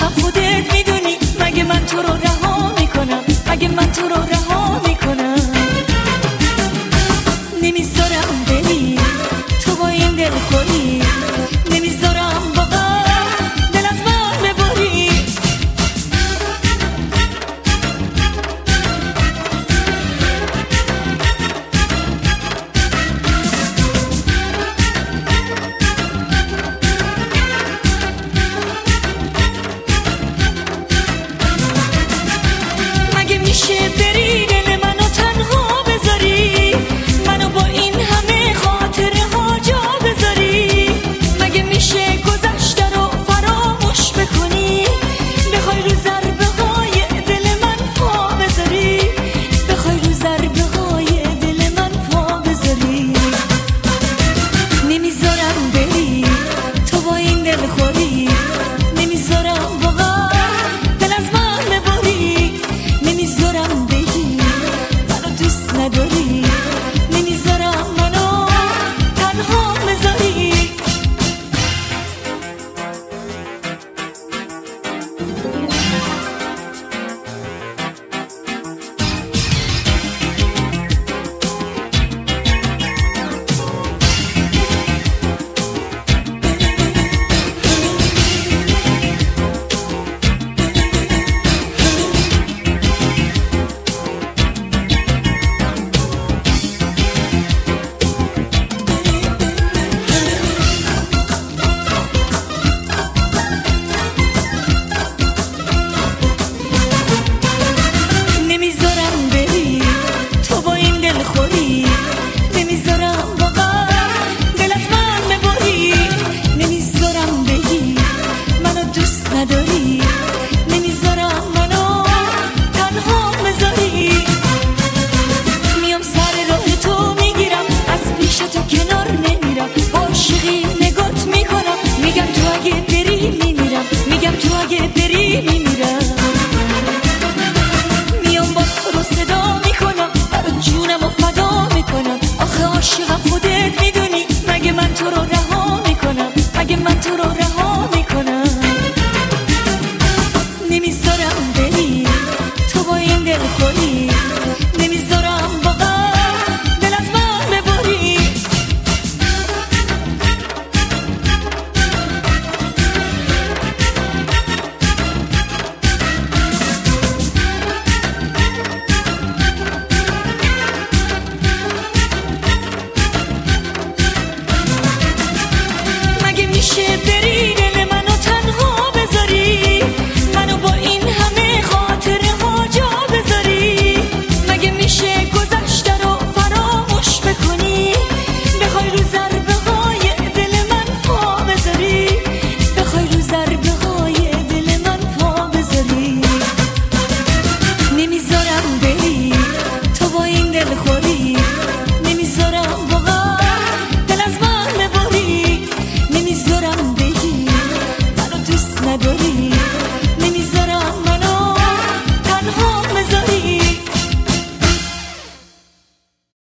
عاشقم خودت میدونی، مگه من تو رو رها میکنم، مگه من تو رو رها میکنم. نمیذارم بری تو با این دلخوری، نمیذارم واقعا دل از من ببری. مگه میشه بری دل منو تنها بذاری، منو با این همه خاطره ها جا بذاری. مگه میشه گذشته رو فراموش بکنی، بخوای رو ضربه های دل من پا بذاری، بخوای رو ضربه های دل من پا بذاری. نمیذارم بری تو با این دلخوری، نمیذارم واقعا دل از من ببری. نمیذارم بگی منو دوست نداری، نمیذارم منو تنها بذاری. نمیذارم بری تو با این دلخوری، نمیذارم واقعا دل از من ببری. نمیذارم بگی منو دوست نداری، نمیذارم منو تنها بذاری. میام سر راه تو میگیرم، از پیش تو کنار نمیرم، با عاشقی نگات میکنم، میگم تو اگه بری میمیرم، میگم تو اگه بری میمیرم. میام با تو رو صدا میکنم، برای جونم و فدا میکنم. آخه عاشقم خودت میدونی، مگه من تو رو رها میکنم، مگه من تو رو رها میکنم. نمیذارم بری تو با این دلخوری،